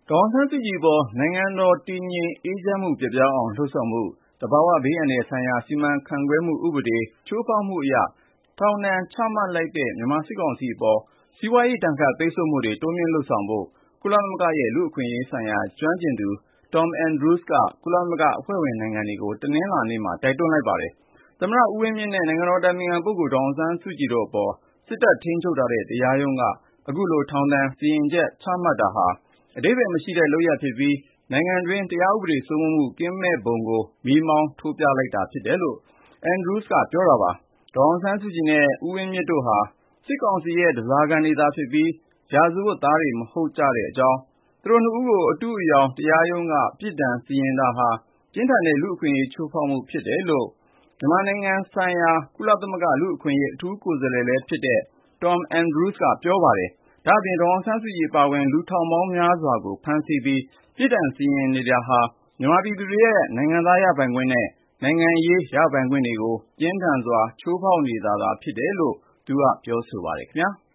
ဒေါ်အောင်ဆန်းစုကြည်အပေါ် နိုင်ငံတော်တည်ငြိမ်အေးချမ်းမှုပျက်ပြားအောင်လှုံ့ဆော်မှု၊ သဘာဝဘေးအန္တရာယ်ဆိုင်ရာစီမံခန့်ခွဲမှုဥပဒေချိုးဖောက်မှုအရ ထောင်ဒဏ်ချမှတ်လိုက်တဲ့ မြန်မာစစ်ကောင်စီအပေါ် စီးပွားရေးဒဏ်ခတ်ပိတ်ဆို့မှုတွေ တိုးမြှင့်လုပ်ဆောင်ဖို့ ကုလသမဂ္ဂရဲ့လူ့အခွင့်အရေးဆိုင်ရာ ကျွမ်းကျင်သူ Tom Andrews က ကုလသမဂ္ဂအဖွဲ့ဝင်နိုင်ငံတွေကို တနင်္လာနေ့မှာ တိုက်တွန်းလိုက်ပါတယ်။ သမ္မတဦးဝင်းမြင့်နဲ့ နိုင်ငံတော်အတိုင်ပင်ခံပုဂ္ဂိုလ် ဒေါ်အောင်ဆန်းစုကြည်တို့အပေါ် စစ်တပ်ထိန်းချုပ်ထားတဲ့ တရားရုံးက အခုလို ထောင်ဒဏ်စီရင်ချက်ချမှတ်တာဟာ အဓိပ္ပါယ်မရှိတဲ့လုပ်ရပ်ဖြစ်ပြီး နိုင်ငံတွင်း တရားဥပဒေစိုးမိုးမှုကင်းမဲ့ပုံကို မီးမောင်းထိုးပြလိုက်တာဖြစ်တယ်လို့ Andrews ကပြောတာပါ။ ဒေါ်အောင်ဆန်းစုကြည်နဲ့ ဦးဝင်းမြင့်တို့ဟာ စစ်ကောင်စီရဲ့ ဓားစာခံတွေသာဖြစ်ပြီး ရာဇဝတ်သားတွေမဟုတ်ကြကြောင်း၊ သူတို့နှစ်ဦးကို အတုအယောင် တရားရုံးက ပြစ်ဒဏ်စီရင်တာဟာ ပြင်းထန်တဲ့လူ့အခွင့်အရေးချိုးဖောက်မှုဖြစ်တယ်လို့ မြန်မာနိုင်ငံဆိုင်ရာ ကုလသမဂ္ဂလူ့အခွင့်အရေးအထူးကိုယ်စားလှယ်လည်းဖြစ်တဲ့ Tom Andrews ကပြောပါတယ်။ ဒါ့အပြင် ဒေါ်အောင်ဆန်းစုကြည်အပါအဝင် လူထောင်ပေါင်းများစွာကို ဖမ်းဆီးပြီး ပြစ်ဒဏ်စီရင်နေတာဟာ မြန်မာပြည်သူတွေရဲ့ နိုင်ငံသားရပိုင်ခွင့်နဲ့ နိုင်ငံရေးရပိုင်ခွင့်တွေကို ပြင်းထန်စွာချိုးဖောက်နေတာသာဖြစ်တယ်လို့ သူကပြောဆိုပါတယ်ခင်ဗျာ။